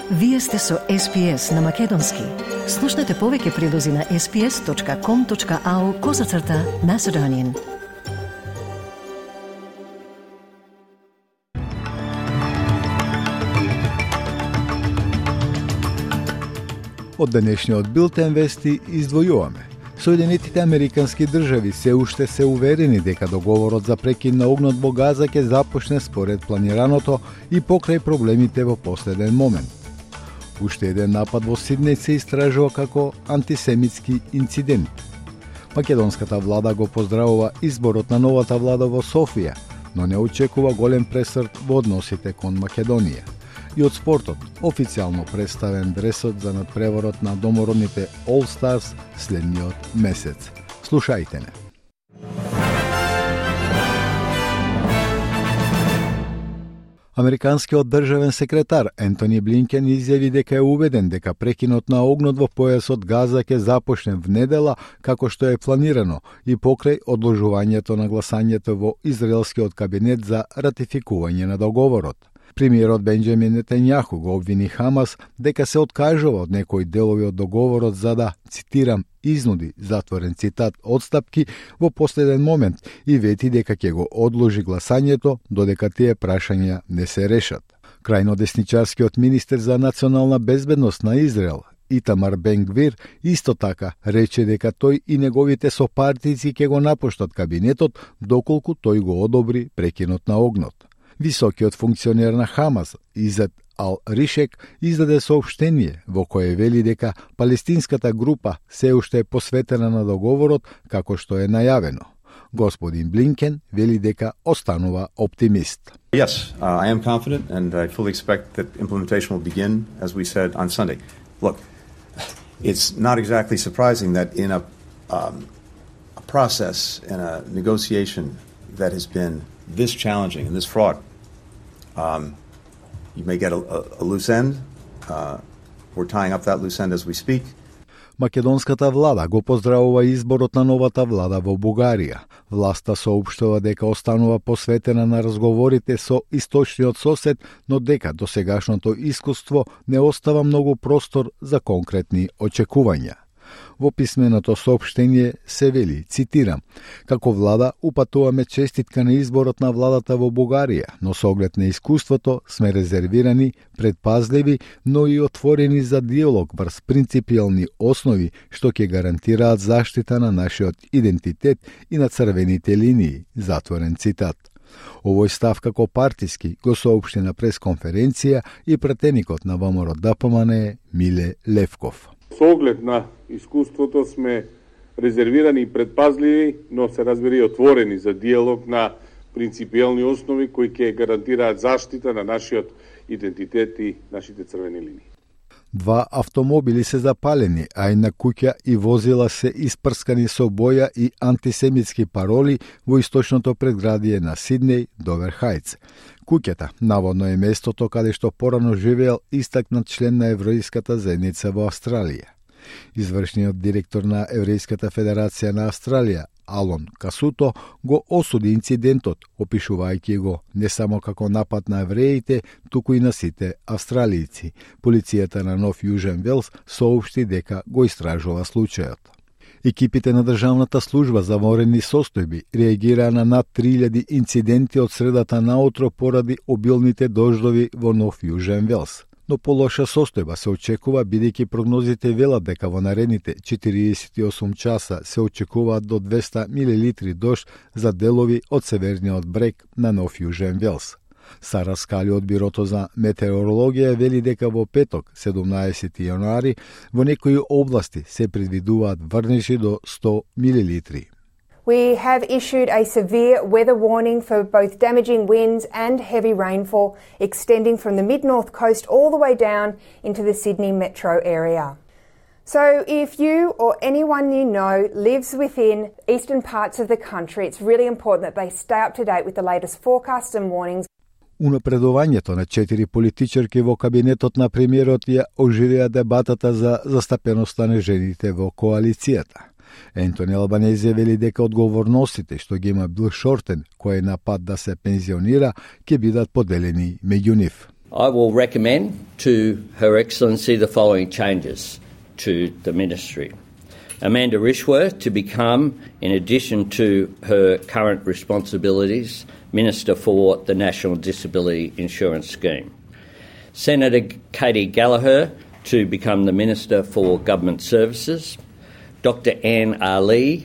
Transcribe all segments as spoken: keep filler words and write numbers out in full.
Вие сте со Ес Би Ес на Македонски. Слушнете повеќе прилози на ес би ес точка ком точка ау козацрта Macedonian. Од денешниот билтен вести издвојуваме. Соединетите американски држави се уште се уверени дека договорот за прекин на огнот во Газа ќе започне според планираното и покрај проблемите во последен момент. Уште еден напад во Сиднеј се истражува како антисемитски инцидент. Македонската влада го поздравува изборот на новата влада во Софија, но не очекува голем пресрт во односите кон Македонија. И од спортот, официјално представен дресот за надпреворот на домородните All Stars следниот месец. Слушајте не. Американскиот државен секретар Ентони Блинкен изјави дека е убеден дека прекинот на огнот во појасот Газа ќе започне в недела како што е планирано и покрај одложувањето на гласањето во израелскиот кабинет за ратификување на договорот. Премиерот Бенџамин Нетањаху го обвини Хамас дека се откажува од некои делови од договорот за да, цитирам, изнуди, затворен цитат, одстапки во последен момент и вети дека ќе го одложи гласањето додека тие прашања не се решат. Крајно десничарскиот министер за национална безбедност на Израел, Итамар Бен Гвир, исто така рече дека тој и неговите сопартици ќе го напуштат кабинетот доколку тој го одобри прекинот на огнот. Високиот функционер на Хамас, Изет Ал-Ришек, издаде соопштение во кое вели дека палестинската група се уште е посветена на договорот како што е најавено. Господин Блинкен вели дека останува оптимист. Yes, uh, I am confident and I fully expect that implementation will begin, as we said, on Sunday. Look, it's not exactly surprising that in a, um, a process, in a negotiation that has been this challenging and this fraught, um, you may get a, a, a loose end. Uh, we're tying up that loose end as we speak. Македонската влада го поздравува изборот на новата влада во Бугарија. Власта соопштува дека останува посветена на разговорите со источниот сосед, но дека досегашното искуство не остава многу простор за конкретни очекувања. Во писменото соопштение се вели, цитирам, како влада упатуваме честитка на изборот на владата во Бугарија, но со оглед на искуството сме резервирани, предпазливи, но и отворени за диалог врз принципијални основи што ќе гарантираат заштита на нашиот идентитет и на црвените линии, затворен цитат. Овој став како партиски го соопшти на пресконференција и пратеникот на ВМРО-ДПМН Миле Левков. Со оглед на искуството сме резервирани и предпазливи, но се разбери отворени за диалог на принципијални основи кои ќе гарантираат заштита на нашиот идентитет и нашите црвени линии. Два автомобили се запалени, а една куќа и возила се испрскани со боја и антисемитски пароли во источното предградие на Сиднеј, Довер Хајц. Куќата наводно е местото каде што порано живеел истакнат член на еврејската заедница во Австралија. Извршниот директор на Еврејската федерација на Австралија, Алон Касуто, го осуди инцидентот, опишувајќи го не само како напад на евреите, туку и на сите австралијци. Полицијата на Нов Јужен Велс соопшти дека го истражува случајот. Екипите на Државната служба за военни состојби реагираа на над три илјади инциденти од средата наутро поради обилните дождови во Нов Јужен Велс. Но полоша состојба се очекува бидејќи прогнозите велат дека во наредните четириесет и осум часа се очекуваат до двеста милилитри дожд за делови од северниот брег на Нов Јужен Велс. Сара Скали од Бирото за метеорологија вели дека во петок, седумнаесети јануари, во некои области се предвидуваат врнежи до сто милилитри. We have issued a severe weather warning for both damaging winds and heavy rainfall extending from the mid-north coast all the way down into the Sydney metro area. So if you or anyone you know lives within eastern parts of the country, it's really important that they stay up to date with the latest forecasts and warnings. Унапредувањето на четири политичарки во кабинетот на премиерот ја оживеа дебатата за застапеноста на жените во коалицијата. Ентони Албанезе вели дека одговорностите што ги има Бил Шортен, кој е на пат да се пензионира, ќе бидат поделени меѓу нив. I will recommend to Her Excellency the following changes to the ministry. Amanda Rishworth to become, in addition to her current responsibilities, Minister for the National Disability Insurance Scheme. Senator Katie Gallagher to become the Minister for Government Services. Doctor Anne Ali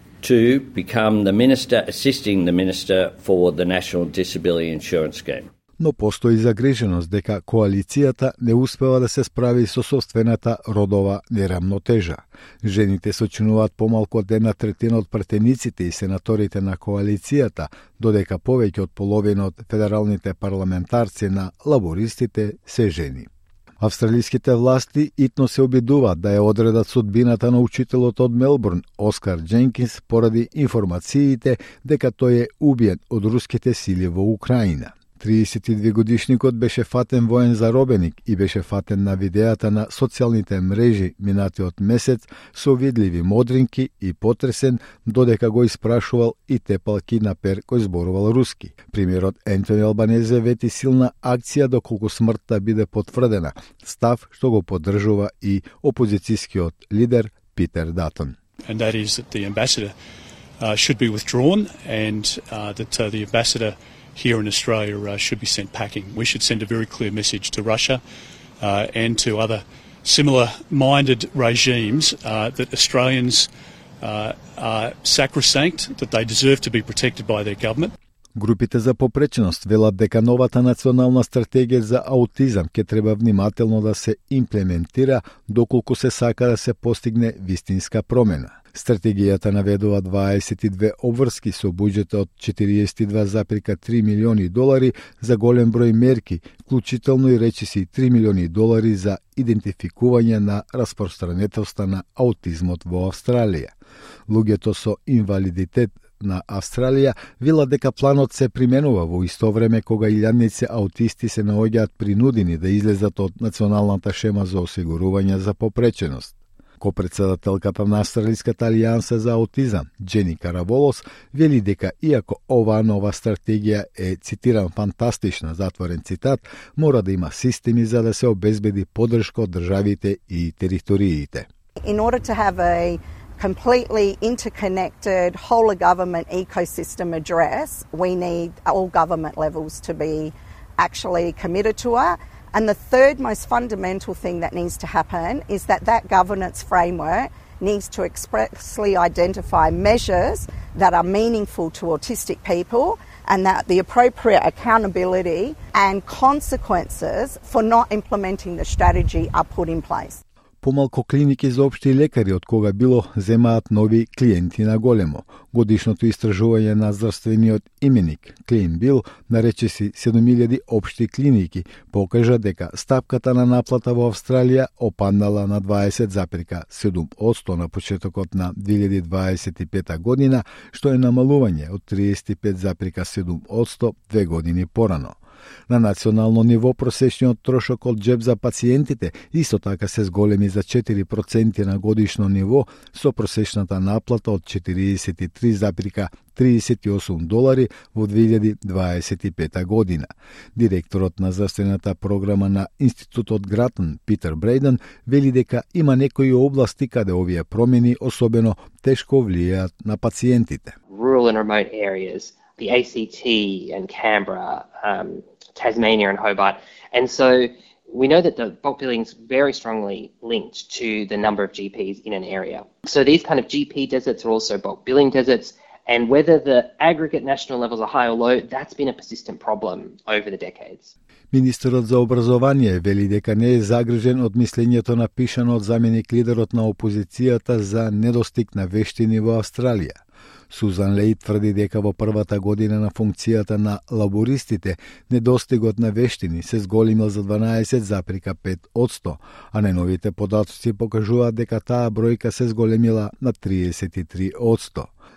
to become the Minister assisting the Minister for the National Disability Insurance Scheme. Но постои загриженост дека коалицијата не успева да се справи со собствената родова нерамнотежа. Жените сочинуваат помалку од една третина од претениците и сенаторите на коалицијата, додека повеќе од половина од федералните парламентарци на лабористите се жени. Австралиските власти итно се обидуваат да ја одредат судбината на учителот од Мелбурн, Оскар Дженкинс, поради информациите дека тој е убиен од руските сили во Украина. триесет и две годишникот беше фатен воен заробеник и беше фатен на видеата на социјалните мрежи минатиот месец со видливи модринки и потресен додека го испрашувал и тепал киднапер кој зборувал руски. Премиерот Ентони Албанезе вети силна акција доколку смртта биде потврдена, став што го поддржува и опозицијскиот лидер Питер Датон. And that is that the ambassador uh, should be withdrawn and uh, that uh, the ambassador here in Australia uh, should be sent packing. We should send a very clear message to Russia uh, and to other similar-minded regimes uh, that Australians uh, are sacrosanct, that they deserve to be protected by their government. Групите за попреченост велат дека новата национална стратегија за аутизам ќе треба внимателно да се имплементира доколку се сака да се постигне вистинска промена. Стратегијата наведува дваесет и две обврски со буџет од четириесет и два запирка три милиони долари за голем број мерки, вклучително и речиси три милиони долари за идентификување на распространетоста на аутизмот во Австралија. Луѓето со инвалидитет на Австралија вела дека планот се применува во исто време кога илјадници аутисти се наоѓаат принудени да излезат од националната шема за осигурување за попреченост. Копредседателката на Австралиската алијанса за аутизам, Джени Караволос, вели дека иако оваа нова стратегија е, цитирам, фантастична, затворен цитат, мора да има системи за да се обезбеди поддршка од државите и териториите. In order to have a completely interconnected whole of government ecosystem address, we need all government levels to be actually committed to it. And the third most fundamental thing that needs to happen is that that governance framework needs to expressly identify measures that are meaningful to autistic people and that the appropriate accountability and consequences for not implementing the strategy are put in place. Помалку клиники за општи лекари од кога било земаат нови клиенти на големо. Годишното истражување на здравствениот именик CleanBill на речиси седум илјади општи клиники покажа дека стапката на наплата во Австралија опаднала на дваесет запирка седум одсто на почетокот на две илјади дваесет и пета година, што е намалување од триесет и пет запирка седум одсто две години порано. На национално ниво просечниот трошок од џеб за пациентите исто така се зголеми за четири проценти на годишно ниво со просечната наплата од четириесет и три запирка триесет и осум долари во две илјади дваесет и пета година. Директорот на здравствената програма на Институтот Гратен, Питер Брейден, вели дека има некои области каде овие промени особено тешко влијаат на пациентите. Rural and remote areas, the A C T and Canberra, um, Tasmania and Hobart. And so we know that the bulk billing is very strongly linked to the number of G Ps in an area. So these kind of G P deserts are also bulk billing deserts, and whether the aggregate national levels are high or low, that's been a persistent problem over the decades. Министерот за образование вели дека не е загрижен од мислењето напишано од заменик лидерот на опозицијата за недостиг на вештини во Австралија. Сузан Лей тврди дека во првата година на функцијата на лабористите недостигот на вештини се зголемил за дванаесет запирка пет одсто, а најновите податоци покажуваат дека таа бројка се зголемила на триесет и три одсто.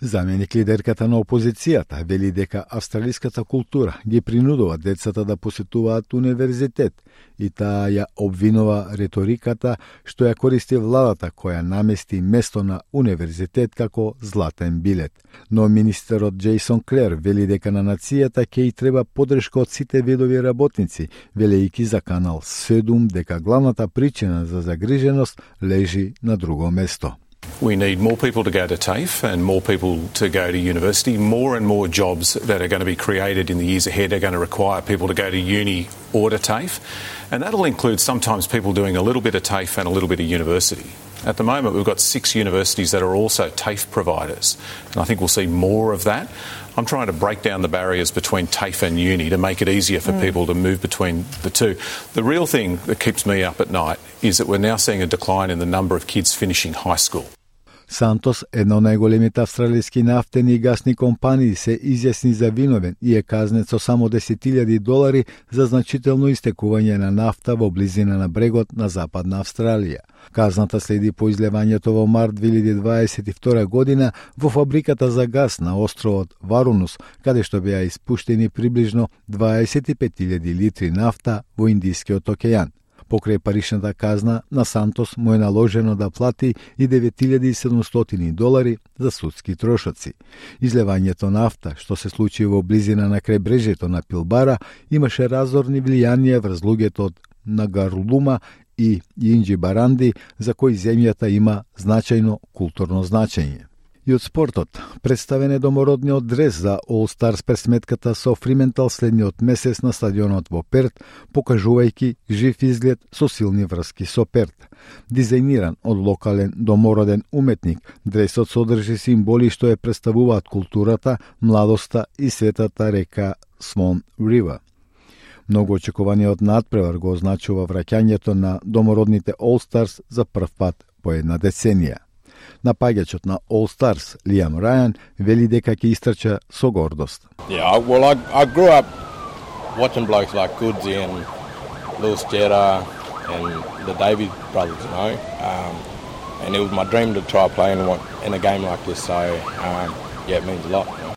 Заменик лидерката на опозицијата вели дека австралиската култура ги принудува децата да посетуваат универзитет и таа ја обвинува реториката што ја користи владата која намести место на универзитет како златен билет. Но министерот Джейсон Клер вели дека на нацијата ќе и треба поддршка од сите видови работници, велејќи за Канал седум дека главната причина за загриженост лежи на друго место. We need more people to go to TAFE and more people to go to university. More and more jobs that are going to be created in the years ahead are going to require people to go to uni or to TAFE. And that'll include sometimes people doing a little bit of TAFE and a little bit of university. At the moment, we've got six universities that are also TAFE providers. And I think we'll see more of that. I'm trying to break down the barriers between TAFE and uni to make it easier for mm. people to move between the two. The real thing that keeps me up at night is that we're now seeing a decline in the number of kids finishing high school. Сантос, една од најголемите австралиски нафтени и гасни компании, се изјасни за виновен и е казнет со само десет илјади долари за значително истекување на нафта во близина на брегот на Западна Австралија. Казната следи по излевањето во март две илјади дваесет и втора година во фабриката за гас на островот Варунус, каде што беа испуштени приближно дваесет и пет илјади литри нафта во Индискиот океан. Покрај паричната казна, на Сантос му е наложено да плати и девет илјади и седумстотини долари за судски трошоци. Излевањето нафта, што се случи во близина на крајбрежјето на Пилбара, имаше разорни влијанија врз луѓето од Нагарлума и Инџи Баранди, за кои земјата има значајно културно значење. И од спортот, представен е домородниот дрес за All Stars пресметката со Фриментал следниот месец на стадионот во Перт, покажувајќи жив изглед со силни врски со Перт. Дизајниран од локален домороден уметник, дресот содржи символи што ја представуваат културата, младоста и светата река Свон Рива. Многу очекуваниот надпревар го означува враќањето на домородните All Stars за прв пат по една деценија. Напаѓачот на All Stars, Лиам Рајан, вели дека ќе истрча со гордост. Yeah, well, I, I grew up watching blokes like Goodsy and Lewis Jetta and the Davies brothers, you know. Um, and it was my dream to try playing in a game like this, so um, yeah, it means a lot. You know.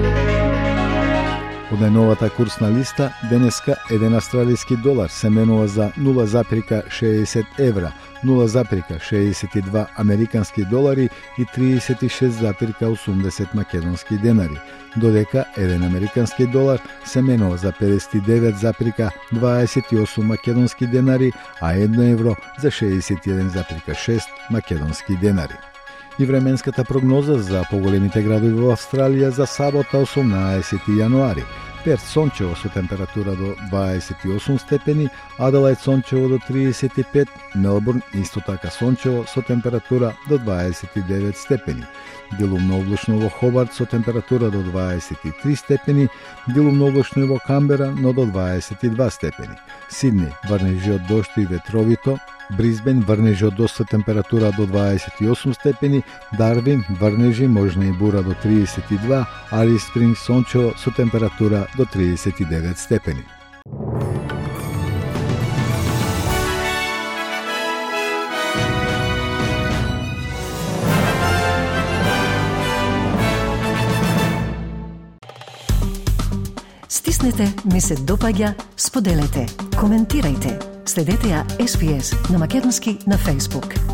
Од најновата курсна листа, денеска еден австралиски долар се менува за нула запирка шеесет евра, нула запирка шеесет и два американски долари и триесет и шест запирка осумдесет македонски денари, додека еден американски долар се менува за педесет и девет запирка дваесет и осум македонски денари, а едно евро за шеесет и еден запирка шест македонски денари. И временската прогноза за поголемите градови во Австралија за сабота осумнаесети јануари. Перт сончево со температура до дваесет и осум степени, Аделајд сончево до триесет и пет, Мелбурн исто така сончево со температура до дваесет и девет степени. Делумно облачно во Хобарт со температура до дваесет и три степени, делумно облачно и во Камбера, но до дваесет и два степени. Сидни врнежи од дошто и ветровито, Брисбен врнежи од доста температура до дваесет и осум степени, Дарвин врнежи можна и бура до триесет и два, Алис Спрингс сончево со температура до триесет и девет степени. Стиснете, ми се допаѓа, споделете, коментирајте. Следете ја Ес Би Ес на македонски на Facebook.